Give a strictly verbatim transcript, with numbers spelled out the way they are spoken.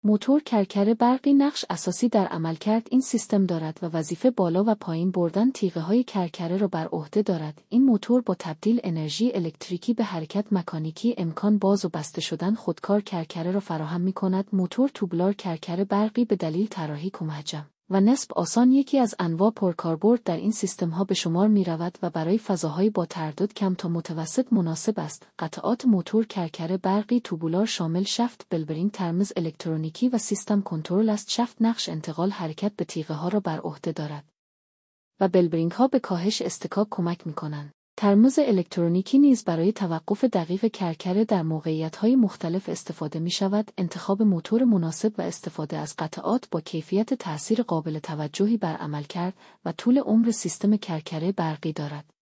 موتور کرکر برقی نقش اساسی در عملکرد این سیستم دارد و وظیفه بالا و پایین بردن تیغه‌های کرکره را بر عهده دارد. این موتور با تبدیل انرژی الکتریکی به حرکت مکانیکی امکان باز و بسته شدن خودکار کرکره را فراهم می‌کند. موتور توبولار کرکر برقی به دلیل طراحی کم‌حجم و نصب آسان یکی از انواع پرکاربرد در این سیستم‌ها به شمار می‌رود و برای فضاهای با تردد کم تا متوسط مناسب است. قطعات موتور کرکر برقی توبولار شامل شافت، بلبرینگ، ترمز الکترونیکی و سیستم کنترل است. شافت نقش انتقال حرکت به تیغه‌ها را بر عهده دارد و بلبرینگ‌ها به کاهش اصطکاک کمک می‌کنند. ترمز الکترونیکی نیز برای توقف دقیق کرکره در موقعیت‌های مختلف استفاده می‌شود. انتخاب موتور مناسب و استفاده از قطعات با کیفیت تأثیر قابل توجهی بر عملکرد و طول عمر سیستم کرکره برقی دارد.